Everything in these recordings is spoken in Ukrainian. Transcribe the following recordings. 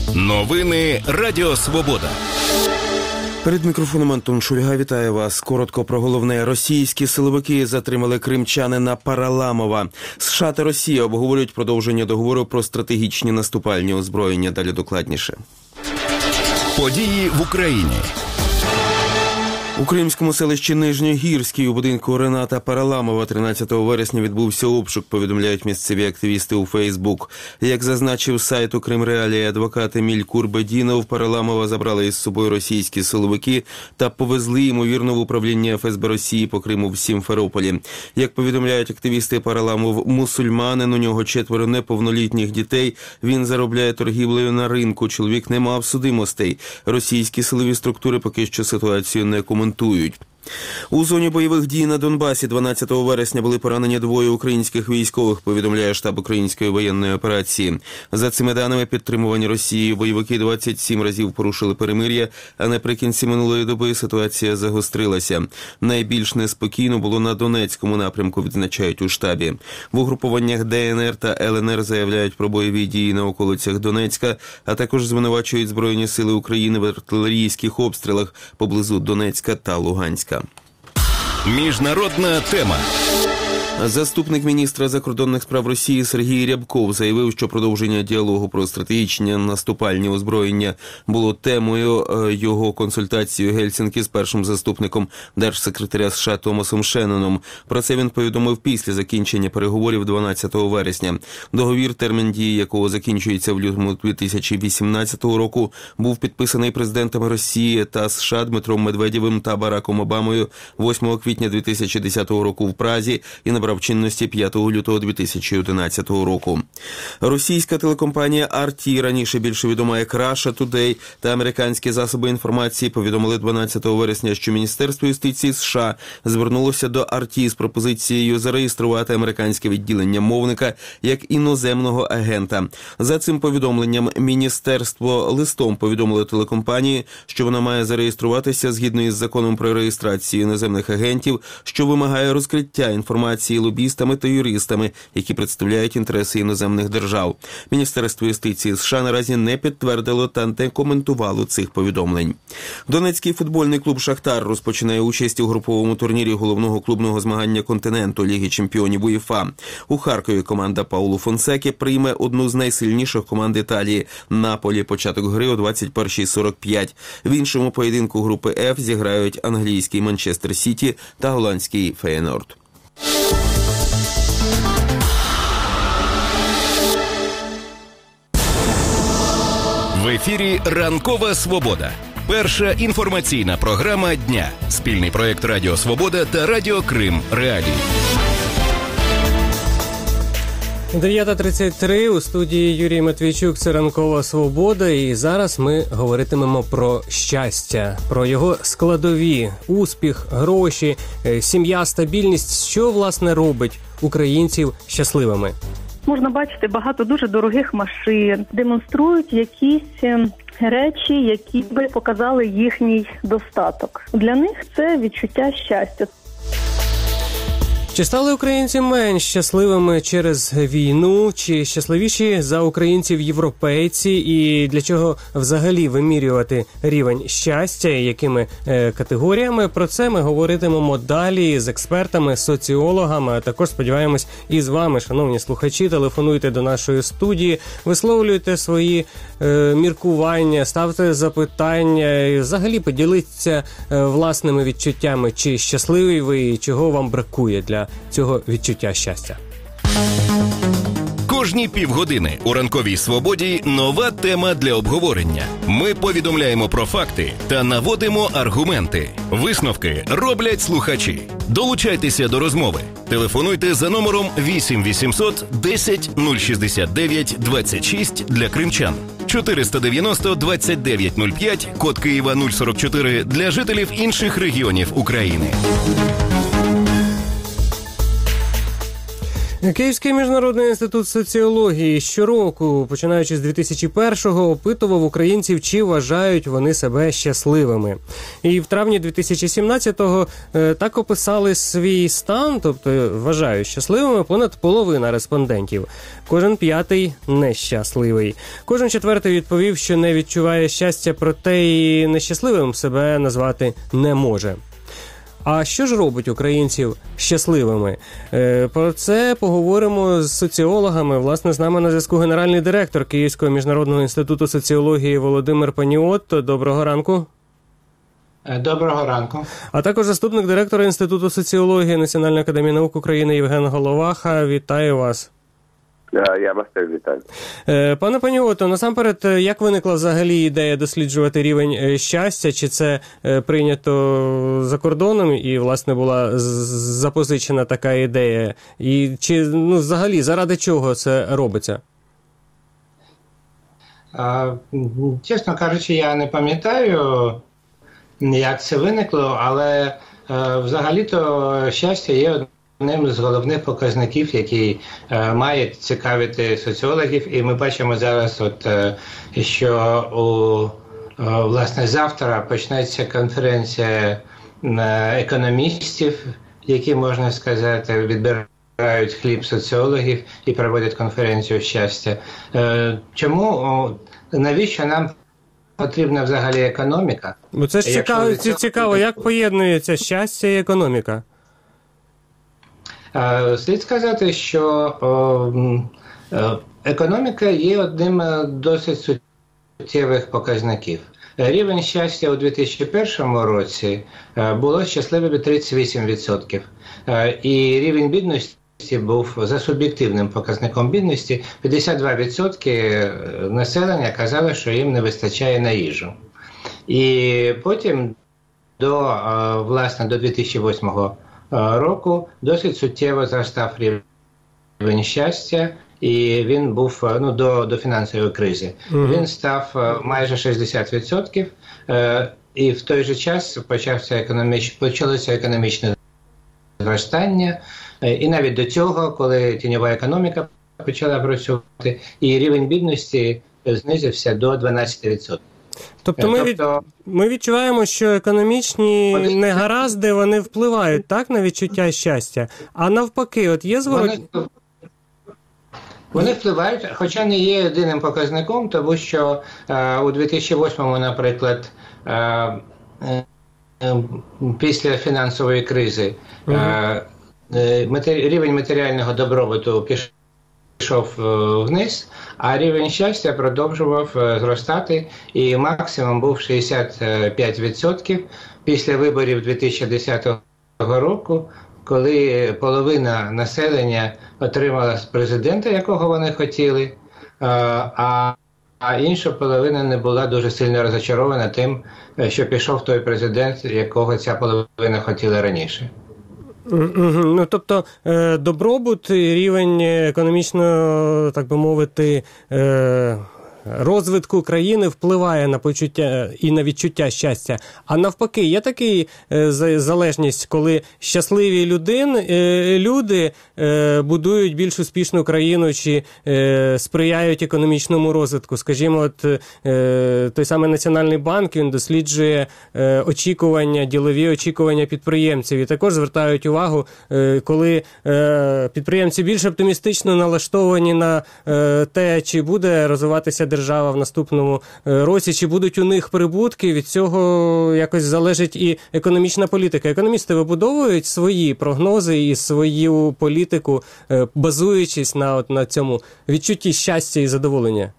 Новини Радіо Свобода. Перед мікрофоном Антон Шульга. Вітаю вас. Коротко про головне. Російські силовики затримали кримчанина Параламова. США та Росія обговорюють продовження договору про стратегічні наступальні озброєння. Далі докладніше. Події в Україні. У кримському селищі Нижньогірський у будинку Рената Параламова 13 вересня відбувся обшук, повідомляють місцеві активісти у Фейсбук. Як зазначив сайту Кримреалії адвокат Еміль Курбедінов, Параламова забрали із собою російські силовики та повезли, ймовірно, в управління ФСБ Росії по Криму в Сімферополі. Як повідомляють активісти, Параламов – мусульманин, у нього 4 неповнолітніх дітей, він заробляє торгівлею на ринку, чоловік не мав судимостей. Російські силові структури поки що ситуацію не коментують. У зоні бойових дій на Донбасі 12 вересня були поранені 2 українських військових, повідомляє штаб української воєнної операції. За цими даними, підтримувані Росією бойовики 27 разів порушили перемир'я, а наприкінці минулої доби ситуація загострилася. Найбільш неспокійно було на Донецькому напрямку, відзначають у штабі. В угрупованнях ДНР та ЛНР заявляють про бойові дії на околицях Донецька, а також звинувачують Збройні сили України в артилерійських обстрілах поблизу Донецька та Луганська. Міжнародна тема. Заступник міністра закордонних справ Росії Сергій Рябков заявив, що продовження діалогу про стратегічні наступальні озброєння було темою його консультації у Гельсінкі з першим заступником держсекретаря США Томасом Шенноном. Про це він повідомив після закінчення переговорів 12 вересня. Договір, термін дії якого закінчується в лютому 2018 року, був підписаний президентами Росії та США Дмитром Медведєвим та Бараком Обамою 8 квітня 2010 року в Празі і набрав чинності 5 лютого 2011 року. Російська телекомпанія RT, раніше більше відома як Russia Today, та американські засоби інформації повідомили 12 вересня, що Міністерство юстиції США звернулося до RT з пропозицією зареєструвати американське відділення мовника як іноземного агента. За цим повідомленням міністерство листом повідомило телекомпанії, що вона має зареєструватися згідно із законом про реєстрацію іноземних агентів, що вимагає розкриття інформації лобістами та юристами, які представляють інтереси іноземних держав. Міністерство юстиції США наразі не підтвердило та не коментувало цих повідомлень. Донецький футбольний клуб «Шахтар» розпочинає участь у груповому турнірі головного клубного змагання континенту Ліги чемпіонів УЄФА. У Харкові команда Пауло Фонсеки прийме одну з найсильніших команд Італії – Наполі. Початок гри о 21:45. В іншому поєдинку групи F зіграють англійський Манчестер Сіті та голландський Фейєнорд. В ефірі «Ранкова Свобода». Перша інформаційна програма дня. Спільний проєкт Радіо Свобода та Радіо Крим Реалії. 9:33, у студії Юрій Матвійчук, це «Ранкова Свобода», і зараз ми говоритимемо про щастя, про його складові, успіх, гроші, сім'я, стабільність, що, власне, робить українців щасливими. Можна бачити багато дуже дорогих машин, демонструють якісь речі, які би показали їхній достаток. Для них це відчуття щастя. Чи стали українці менш щасливими через війну, чи щасливіші за українців європейці, і для чого взагалі вимірювати рівень щастя, і якими категоріями? Про це ми говоритимемо далі з експертами, соціологами, а також, сподіваємось, і з вами, шановні слухачі. Телефонуйте до нашої студії, висловлюйте свої міркування, ставте запитання, і взагалі поділіться власними відчуттями, чи щасливі ви, і чого вам бракує для цього відчуття щастя. Кожні півгодини у «Ранковій Свободі» нова тема для обговорення. Ми повідомляємо про факти та наводимо аргументи. Висновки роблять слухачі. Долучайтеся до розмови. Телефонуйте за номером 8 800 10 069 26 для кримчан. 490 29 05, код Києва 044 для жителів інших регіонів України. Київський міжнародний інститут соціології щороку, починаючи з 2001-го, опитував українців, чи вважають вони себе щасливими. І в травні 2017-го так описали свій стан, тобто вважають щасливими понад половина респондентів. Кожен п'ятий нещасливий. Кожен четвертий відповів, що не відчуває щастя, проте і нещасливим себе назвати не може. А що ж робить українців щасливими? Про це поговоримо з соціологами. Власне, з нами на зв'язку генеральний директор Київського міжнародного інституту соціології Володимир Паніот. Доброго ранку. Доброго ранку. А також заступник директора Інституту соціології Національної академії наук України Євген Головаха. Вітаю вас. Я вас теж вітаю. Пане Паніото, насамперед, як виникла взагалі ідея досліджувати рівень щастя? Чи це прийнято за кордоном і, власне, була запозичена така ідея? І чи, взагалі, заради чого це робиться? Чесно кажучи, я не пам'ятаю, як це виникло, але взагалі-то щастя є одним з головних показників, який має цікавити соціологів. І ми бачимо зараз, що власне завтра почнеться конференція економістів, які, можна сказати, відбирають хліб соціологів і проводять конференцію щастя. Чому, навіщо нам потрібна взагалі економіка? Бо це ж цікаво, як поєднується щастя і економіка? Слід сказати, що економіка є одним досить суттєвих показників. Рівень щастя у 2001 році було щасливими 38%. І рівень бідності був за суб'єктивним показником бідності. 52% населення казали, що їм не вистачає на їжу. І потім до 2008 року досить суттєво зростав рівень щастя, і він був до фінансової кризи. Він став майже 60%, і в той же час почалося економічне зростання. І навіть до цього, коли тіньова економіка почала працювати, і рівень бідності знизився до 12%. Тобто ми відчуваємо, що економічні негаразди, вони впливають, так, на відчуття щастя? А навпаки, от є зворотні? Вони впливають, хоча не є єдиним показником, тому що у 2008-му, наприклад, після фінансової кризи рівень матеріального добробуту пішов вниз, а рівень щастя продовжував зростати, і максимум був 65% після виборів 2010 року, коли половина населення отримала президента, якого вони хотіли, а інша половина не була дуже сильно розчарована тим, що пішов той президент, якого ця половина хотіла раніше. Тобто добробут, рівень економічного, так би мовити, розвитку країни впливає на почуття і на відчуття щастя. А навпаки, є така залежність, коли щасливі люди будують більш успішну країну чи сприяють економічному розвитку. Скажімо, той самий Національний банк, він досліджує ділові очікування підприємців. І також звертають увагу, коли підприємці більш оптимістично налаштовані на те, чи буде розвиватися держава в наступному році, чи будуть у них прибутки, від цього якось залежить і економічна політика. Економісти вибудовують свої прогнози і свою політику, базуючись на цьому відчутті щастя і задоволення.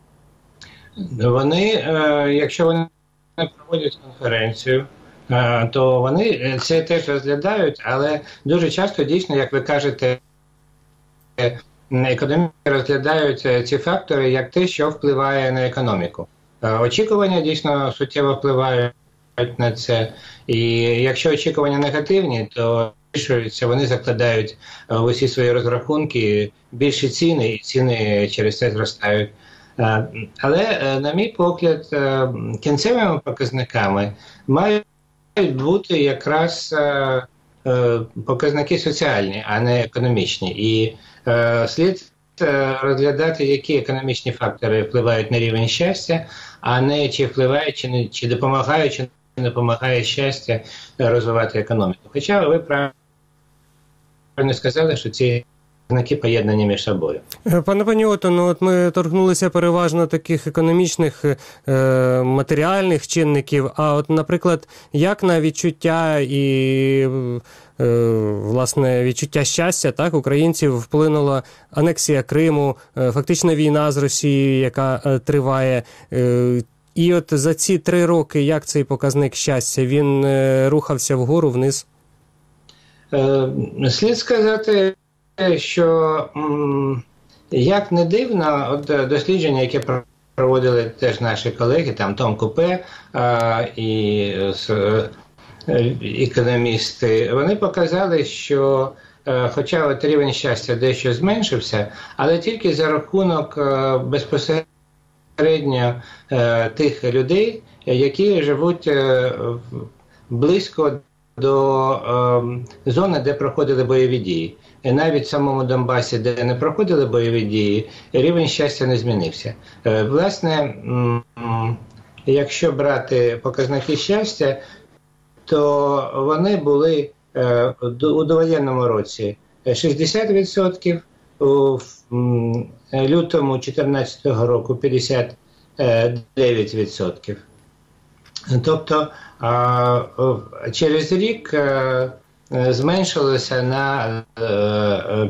Вони, якщо вони проводять конференцію, то вони це теж розглядають, але дуже часто, дійсно, як ви кажете, економісти розглядають ці фактори як те, що впливає на економіку. Очікування дійсно суттєво впливають на це. І якщо очікування негативні, то вони закладають в усі свої розрахунки більші ціни, і ціни через це зростають. Але, на мій погляд, кінцевими показниками мають бути якраз показники соціальні, а не економічні. І слід розглядати, які економічні фактори впливають на рівень щастя, а не чи впливають, чи допомагають, чи не допомагає щастя розвивати економіку. Хоча ви правильно сказали, що ці знаки поєднані між собою. Пане Паніотто, от ми торкнулися переважно таких економічних, матеріальних чинників, а от, наприклад, як на відчуття і, власне, відчуття щастя, так, українців вплинула анексія Криму, фактично війна з Росією, яка триває. І от за ці 3 роки, як цей показник щастя, він рухався вгору, вниз? Слід сказати, що, як не дивно, от дослідження, яке проводили теж наші колеги, там Том Купе і економісти, вони показали, що хоча от рівень щастя дещо зменшився, але тільки за рахунок безпосередньо тих людей, які живуть близько до зони, де проходили бойові дії. І навіть в самому Донбасі, де не проходили бойові дії, рівень щастя не змінився. Власне, якщо брати показники щастя, то вони були у довоєнному році 60%, у лютому 2014 року 59%. Тобто через рік зменшилося на 5%,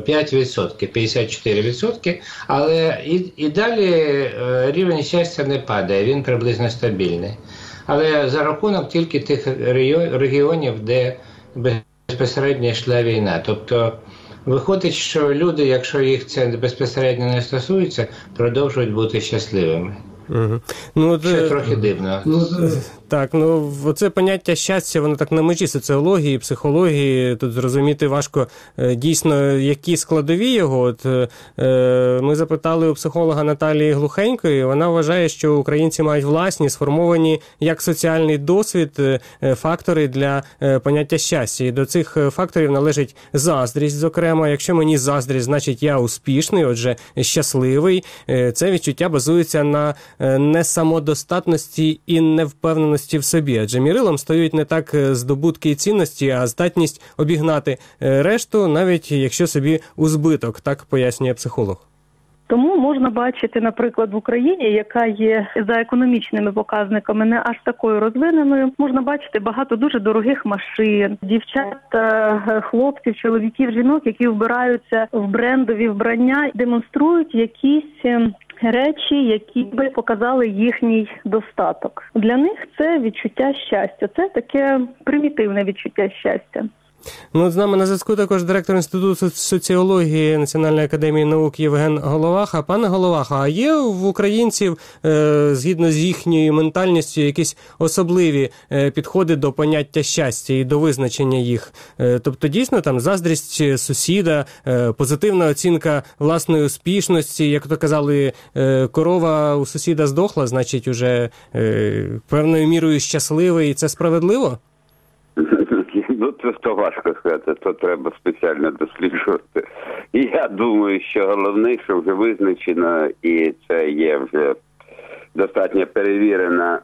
54%, але і далі рівень щастя не падає, він приблизно стабільний. Але за рахунок тільки тих регіонів, де безпосередньо йшла війна. Тобто виходить, що люди, якщо їх це безпосередньо не стосується, продовжують бути щасливими. Угу. Що трохи дивно. Так, оце поняття щастя, воно так на межі соціології, психології, тут зрозуміти важко дійсно, які складові його. От, ми запитали у психолога Наталії Глухенької, вона вважає, що українці мають власні, сформовані як соціальний досвід фактори для поняття щастя. І до цих факторів належить заздрість, зокрема. Якщо мені заздрість, значить я успішний, отже, щасливий. Це відчуття базується на несамодостатності і невпевненості в собі. Адже мірилом стають не так здобутки і цінності, а здатність обігнати решту, навіть якщо собі у збиток, так пояснює психолог. Тому можна бачити, наприклад, в Україні, яка є за економічними показниками не аж такою розвиненою, можна бачити багато дуже дорогих машин, дівчат, хлопців, чоловіків, жінок, які вбираються в брендові вбрання, демонструють якісь речі, які би показали їхній достаток. Для них це відчуття щастя, це таке примітивне відчуття щастя. З нами на зв'язку також директор Інституту соціології Національної академії наук Євген Головаха. Пане Головаха, а є в українців, згідно з їхньою ментальністю, якісь особливі підходи до поняття щастя і до визначення їх? Тобто, дійсно, там заздрість сусіда, позитивна оцінка власної успішності, як то казали, корова у сусіда здохла, значить, уже певною мірою щасливий, і це справедливо? Це важко сказати, то треба спеціально досліджувати. І я думаю, що головне, що вже визначено, і це є вже достатньо перевірена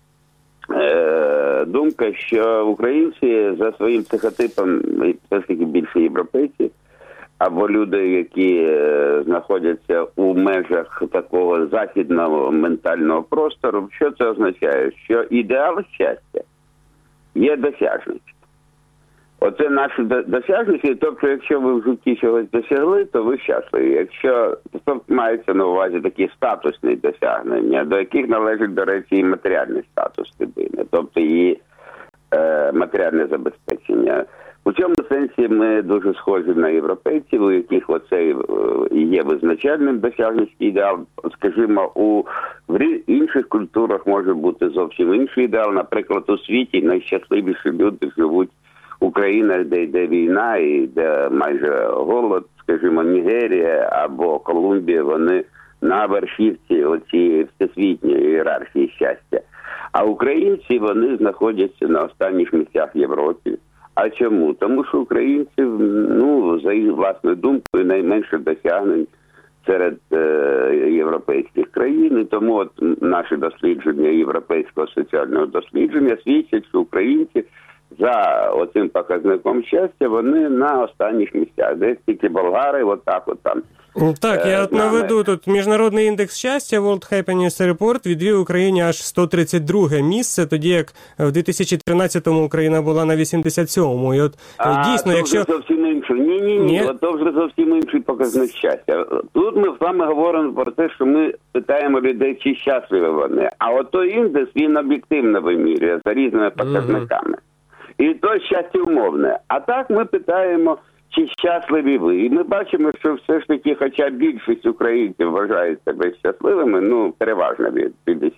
думка, що українці за своїм психотипом, все ж таки більше європейці, або люди, які знаходяться у межах такого західного ментального простору, що це означає? Що ідеал щастя є досяжність. Оце наші досяжності, тобто, якщо ви в житті чогось досягли, то ви щасливі. Якщо мається на увазі такі статусні досягнення, до яких належить, до речі, і матеріальний статус людини, тобто і матеріальне забезпечення. У цьому сенсі ми дуже схожі на європейців, у яких оцей є визначальним досягницький ідеал. Скажімо, в інших культурах може бути зовсім інший ідеал. Наприклад, у світі найщасливіші люди живуть Україна, де йде війна і де майже голод, скажімо, Нігерія або Колумбія, вони на верхівці оцієї всесвітньої ієрархії щастя. А українці, вони знаходяться на останніх місцях в Європі А чому? Тому що українці, за їх власною думкою, найменше досягнень серед європейських країн. І тому от наші дослідження Європейського соціального дослідження свідчать, що українці за оцим показником щастя, вони на останніх місцях. Десь тільки болгари, отак от там. Так, я от наведу тут Міжнародний індекс щастя World Happiness Report відвів Україні аж 132 місце, тоді як в 2013-му Україна була на 87-му. І от дійсно, якщо... зовсім інший. Ні, то вже зовсім інший показник щастя. Тут ми з вами говоримо про те, що ми питаємо людей, чи щасливі вони. А от той індекс, він об'єктивно вимірює за різними показниками. І то щастя умовне. А так ми питаємо, чи щасливі ви? І ми бачимо, що все ж таки, хоча більшість українців вважають себе щасливими, переважно від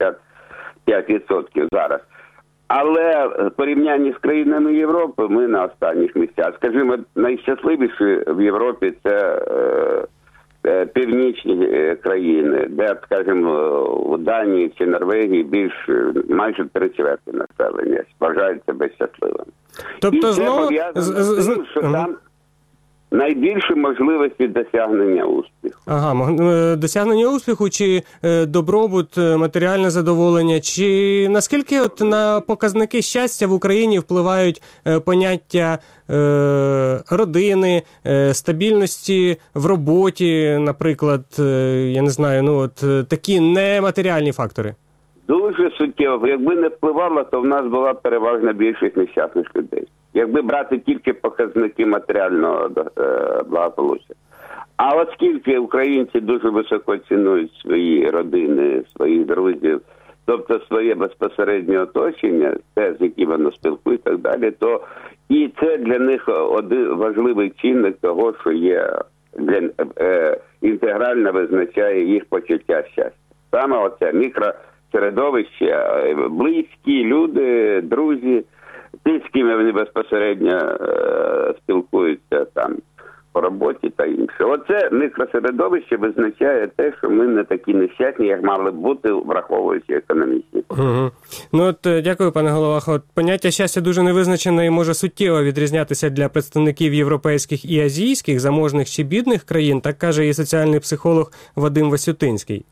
55% зараз. Але в порівнянні з країнами Європи ми на останніх місцях. Скажімо, найщасливіші в Європі це північні країни, де, скажімо, у Данії чи Норвегії майже 3/4 населення вважають себе щасливими. Тобто, і це пов'язано з тим, що там найбільші можливості досягнення успіху. Досягнення успіху, чи добробут, матеріальне задоволення, чи наскільки от на показники щастя в Україні впливають поняття родини, стабільності в роботі, наприклад, я не знаю, такі нематеріальні фактори? Дуже суттєво. Якби не впливало, то в нас була переважна більшість нещасних людей. Якби брати тільки показники матеріального благополуччя. А оскільки українці дуже високо цінують свої родини, своїх друзів, тобто своє безпосереднє оточення, те, з яким вони спілкують і так далі, то і це для них один важливий чинник того, що є інтегрально визначає їх почуття щастя. Саме оце мікросередовище, близькі люди, друзі, ті, з ким вони безпосередньо спілкуються там по роботі та інше. Оце мікросередовище визначає те, що ми не такі нещасні, як мали б бути, враховуючи економічні. Дякую, пане Головахо. Поняття щастя дуже невизначене і може суттєво відрізнятися для представників європейських і азійських, заможних чи бідних країн, так каже і соціальний психолог Вадим Васютинський.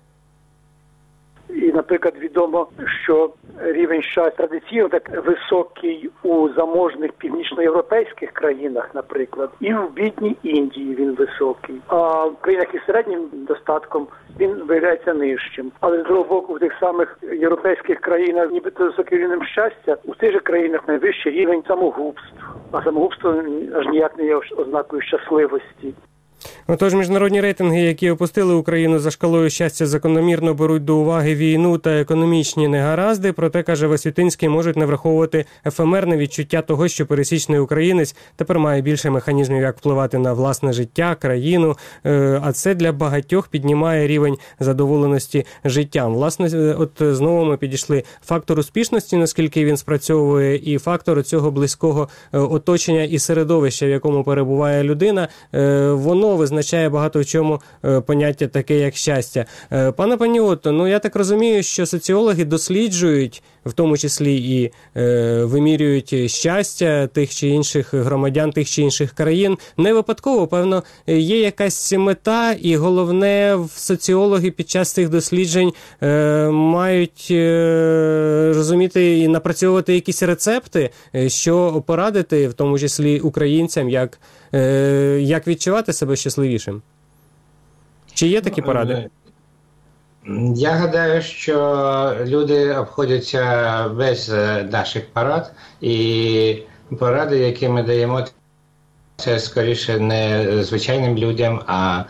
І, наприклад, відомо, що рівень щастя традиційно так високий у заможних північноєвропейських країнах, наприклад, і в бідній Індії він високий. А в країнах із середнім достатком він виявляється нижчим. Але з другого боку, в тих самих європейських країнах, нібито високим рівнем щастя, у тих же країнах найвищий рівень самогубств. А самогубство аж ніяк не є ознакою щасливості. Отож, міжнародні рейтинги, які опустили Україну за шкалою щастя, закономірно беруть до уваги війну та економічні негаразди, проте, каже Васютинський, можуть не враховувати ефемерне відчуття того, що пересічний українець тепер має більше механізмів, як впливати на власне життя, країну, а це для багатьох піднімає рівень задоволеності життям. Власне, от знову ми підійшли фактор успішності, наскільки він спрацьовує, і фактор цього близького оточення і середовища, в якому перебуває людина, воно визначає багато в чому поняття таке, як щастя. Пане Паніотто, я так розумію, що соціологи досліджують, в тому числі і вимірюють щастя тих чи інших громадян, тих чи інших країн. Не випадково, певно, є якась мета, і головне, соціологи під час цих досліджень мають розуміти і напрацьовувати якісь рецепти, що порадити, в тому числі українцям, як відчувати себе щасливішим. Чи є такі поради? Я гадаю, що люди обходяться без наших порад, і поради, які ми даємо, це скоріше не звичайним людям, а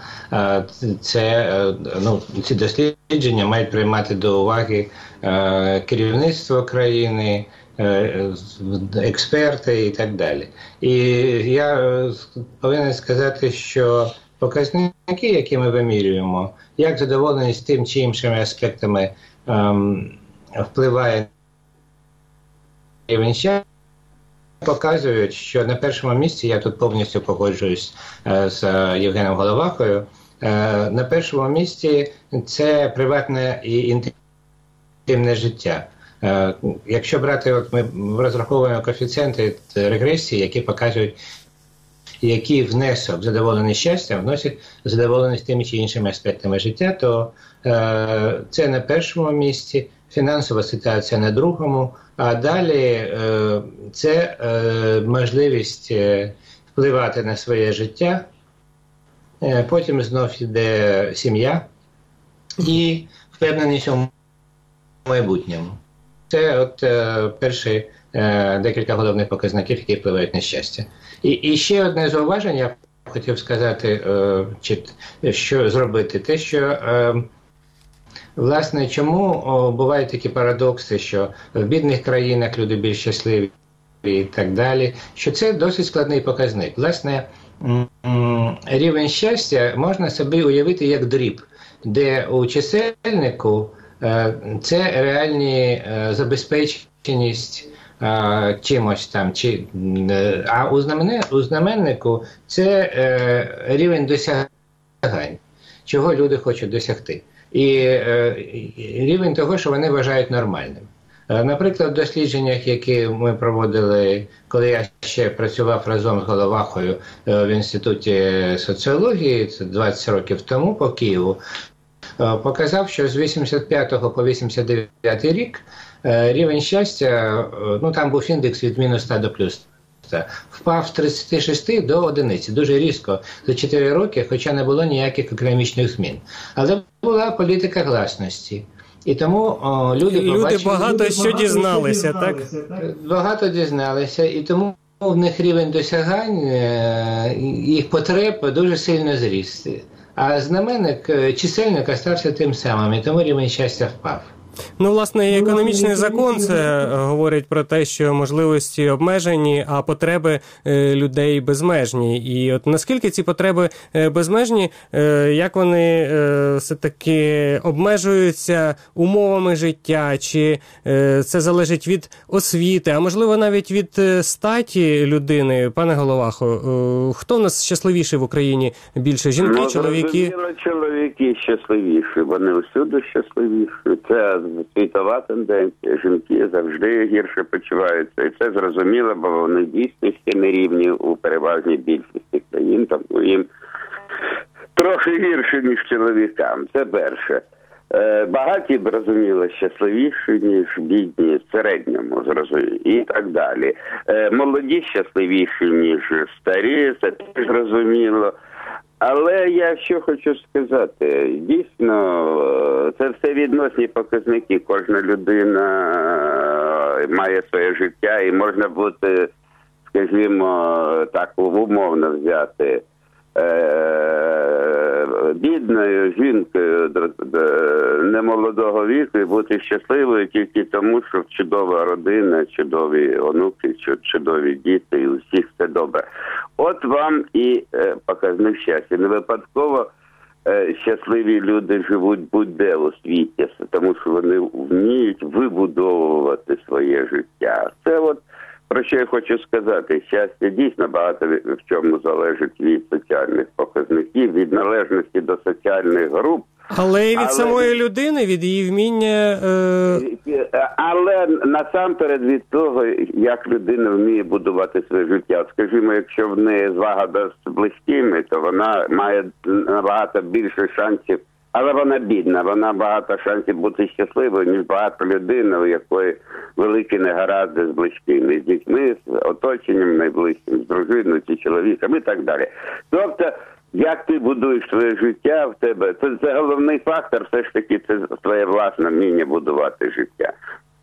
ці дослідження мають приймати до уваги керівництво країни, експерти і так далі. І я повинен сказати, що показники, які ми вимірюємо, як задоволеність тим чи іншими аспектами впливає на рівень щастя, показують, що на першому місці, я тут повністю погоджуюсь з Євгеном Головахою, на першому місці це приватне і інтимне життя. Якщо брати, от ми розраховуємо коефіцієнти регресії, які показують, який внесок задоволений щастям вносить задоволеність тими чи іншими аспектами життя, то це на першому місці, фінансова ситуація на другому, а далі це можливість впливати на своє життя, потім знов йде сім'я і впевненість у майбутньому. Це от перші декілька головних показників, які впливають на щастя. І ще одне зауваження, я хотів сказати, що зробити. Те, що, власне, чому бувають такі парадокси, що в бідних країнах люди більш щасливі і так далі, що це досить складний показник. Власне, рівень щастя можна собі уявити як дріб, де у чисельнику це реальні забезпеченість чимось там, а у знаменнику це рівень досягань, чого люди хочуть досягти. І рівень того, що вони вважають нормальним. Наприклад, в дослідженнях, які ми проводили, коли я ще працював разом з Головахою в Інституті соціології, це 20 років тому по Києву, показав, що з 85 по 89 рік рівень щастя, там був індекс від мінус 100 до плюс 100, впав з 36 до 1, дуже різко, за 4 роки, хоча не було ніяких економічних змін. Але була політика гласності. І тому люди багато що дізналися, так? Багато дізналися, і тому в них рівень досягань, їх потреб дуже сильно зріс. А знаменник, чисельник остався тим самим, і тому рівень щастя впав. Власне, економічний закон це говорить про те, що можливості обмежені, а потреби людей безмежні. І от наскільки ці потреби безмежні, як вони все-таки обмежуються умовами життя, чи це залежить від освіти, а можливо навіть від статі людини? Пане Головахо, хто в нас щасливіший в Україні більше? Жінки, чоловіки? Чоловіки щасливіші, вони всюди щасливіші. Це світова тенденція. Жінки завжди гірше почуваються. І це зрозуміло, бо вони дійсно ще не рівні у переважній більшості країн. Тому їм трохи гірше, ніж чоловікам. Це перше. Багаті, зрозуміло, щасливіші, ніж бідні, в середньому, зрозуміло, і так далі. Молоді щасливіші, ніж старі, це теж зрозуміло. Але я що хочу сказати, дійсно, це все відносні показники. Кожна людина має своє життя і можна бути, скажімо, так умовно взяти, бідною жінкою немолодого віку і бути щасливою тільки тому, що чудова родина, чудові онуки, чудові діти, і у всіх все добре. От вам і показник щастя. Не випадково щасливі люди живуть будь-де у світі, тому що вони вміють вибудовувати своє життя. Це от про що я хочу сказати. Щастя дійсно багато в чому залежить від соціальних показників, від належності до соціальних груп. Але і від самої людини, від її вміння... Але насамперед від того, як людина вміє будувати своє життя. Скажімо, якщо в неї злагода з близькими, то вона має набагато більше шансів. Але вона бідна, вона багато шансів бути щасливою, ніж багато людини, у якої великі негаразди з близькими, з дітьми, з оточенням найближчим, з дружиною чи чоловіком і так далі. Тобто, як ти будуєш своє життя в тебе, це головний фактор, все ж таки, це твоє власне вміння будувати життя.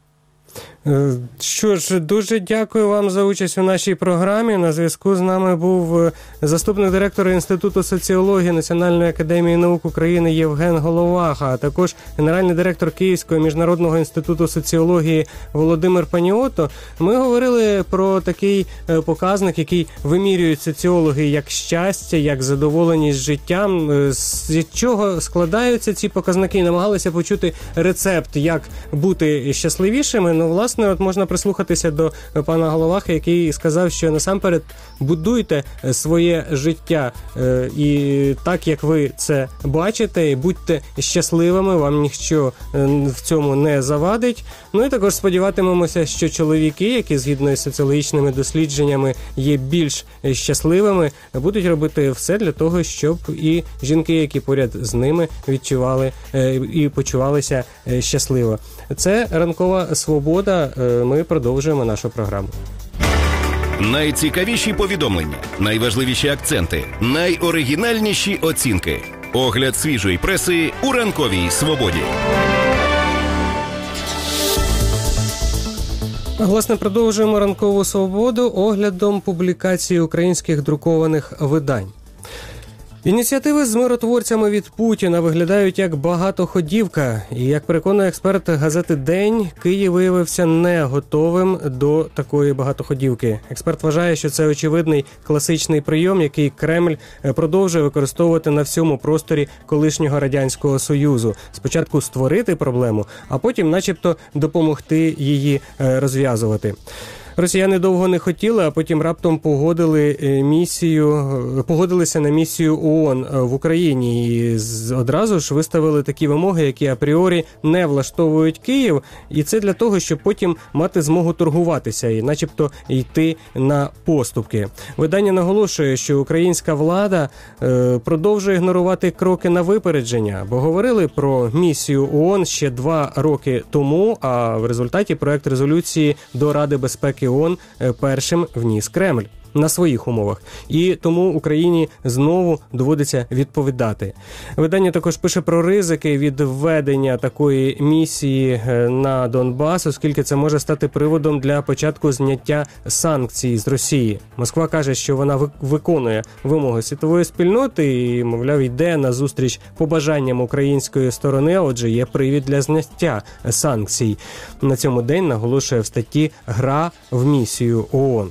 Що ж, дуже дякую вам за участь у нашій програмі. На зв'язку з нами був заступник директора Інституту соціології Національної академії наук України Євген Головаха, а також генеральний директор Київського міжнародного інституту соціології Володимир Паніотто. Ми говорили про такий показник, який вимірюють соціологи як щастя, як задоволеність життям. З чого складаються ці показники? Намагалися почути рецепт, як бути щасливішими. власне, от можна прислухатися до пана Головахи, який сказав, що насамперед будуйте своє життя і так, як ви це бачите, і будьте щасливими, вам ніщо в цьому не завадить. Ну і також сподіватимемося, що чоловіки, які згідно із соціологічними дослідженнями є більш щасливими, будуть робити все для того, щоб і жінки, які поряд з ними, відчували і почувалися щасливо. Це «Ранкова свобода». Ми продовжуємо нашу програму. Найцікавіші повідомлення, найважливіші акценти, найоригінальніші оцінки. Огляд свіжої преси у «Ранковій свободі». Власне, продовжуємо «Ранкову свободу» оглядом публікації українських друкованих видань. Ініціативи з миротворцями від Путіна виглядають як багатоходівка. І, як переконує експерт газети «День», Київ виявився не готовим до такої багатоходівки. Експерт вважає, що це очевидний класичний прийом, який Кремль продовжує використовувати на всьому просторі колишнього Радянського Союзу. Спочатку створити проблему, а потім начебто допомогти її розв'язувати. Росіяни довго не хотіли, а потім раптом погодилися на місію ООН в Україні і одразу ж виставили такі вимоги, які апріорі не влаштовують Київ, і це для того, щоб потім мати змогу торгуватися і начебто йти на поступки. Видання наголошує, що українська влада продовжує ігнорувати кроки на випередження, бо говорили про місію ООН ще 2 роки тому, а в результаті проект резолюції до Ради безпеки ООН першим вніс Кремль на своїх умовах. І тому Україні знову доводиться відповідати. Видання також пише про ризики від введення такої місії на Донбас, оскільки це може стати приводом для початку зняття санкцій з Росії. Москва каже, що вона виконує вимоги світової спільноти і, мовляв, йде на зустріч побажанням української сторони, а отже, є привід для зняття санкцій. На цьому день наголошує в статті «Гра в місію ООН».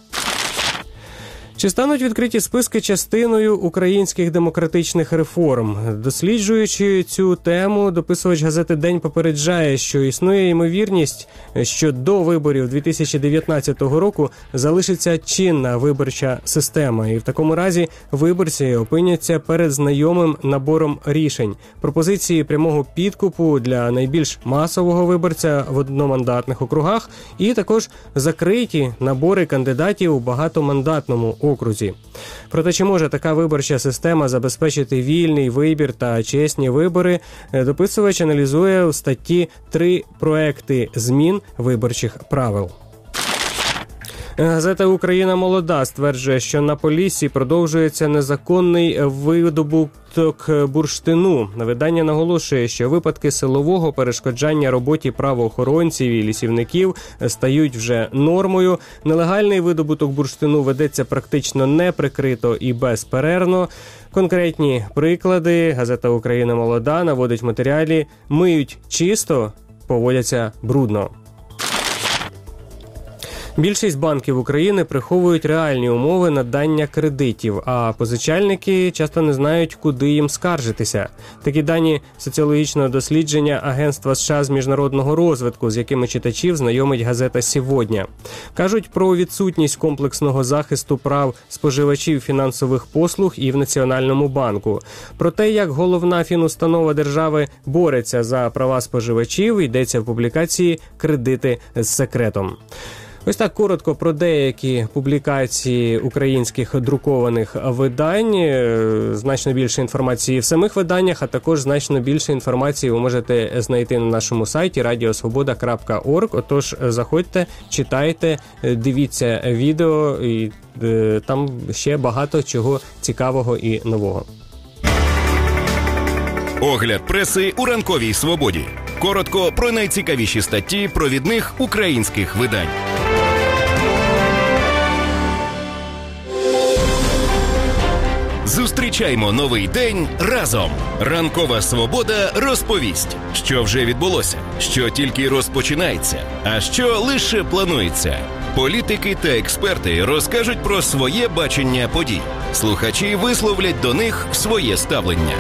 Чи стануть відкриті списки частиною українських демократичних реформ? Досліджуючи цю тему, дописувач газети «День» попереджає, що існує ймовірність, що до виборів 2019 року залишиться чинна виборча система. І в такому разі виборці опиняться перед знайомим набором рішень. Пропозиції прямого підкупу для найбільш масового виборця в одномандатних округах і також закриті набори кандидатів у багатомандатному окрузі. Проте, чи може така виборча система забезпечити вільний вибір та чесні вибори, дописувач аналізує у статті 3 проекти змін виборчих правил. Газета «Україна молода» стверджує, що на Поліссі продовжується незаконний видобуток бурштину. Видання наголошує, що випадки силового перешкоджання роботі правоохоронців і лісівників стають вже нормою. Нелегальний видобуток бурштину ведеться практично неприкрито і безперервно. Конкретні приклади газета «Україна молода» наводить в матеріалі «Миють чисто, поводяться брудно». Більшість банків України приховують реальні умови надання кредитів, а позичальники часто не знають, куди їм скаржитися. Такі дані соціологічного дослідження Агентства США з міжнародного розвитку, з якими читачів знайомить газета «Сьогодні». Кажуть про відсутність комплексного захисту прав споживачів фінансових послуг і в Національному банку. Про те, як головна фінустанова держави бореться за права споживачів, йдеться в публікації «Кредити з секретом». Ось так коротко про деякі публікації українських друкованих видань. Значно більше інформації в самих виданнях, а також значно більше інформації ви можете знайти на нашому сайті radiosvoboda.org. Отож, заходьте, читайте, дивіться відео, і там ще багато чого цікавого і нового. Огляд преси у «Ранковій свободі». Коротко про найцікавіші статті провідних українських видань. Зустрічаймо новий день разом. «Ранкова свобода» розповість, що вже відбулося, що тільки розпочинається, а що лише планується. Політики та експерти розкажуть про своє бачення подій. Слухачі висловлять до них своє ставлення.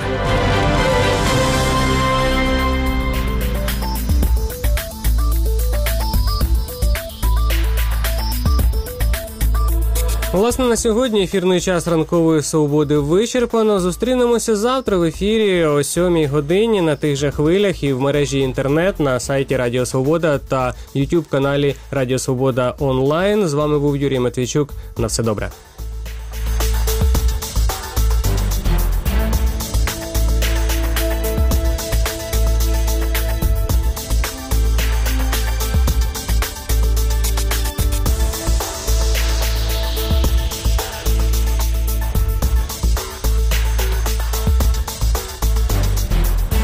Власне, на сьогодні ефірний час ранкової свободи вичерпано. Зустрінемося завтра в ефірі о 7 годині на тих же хвилях і в мережі інтернет на сайті Радіо Свобода та YouTube-каналі Радіо Свобода онлайн. З вами був Юрій Матвійчук. На все добре.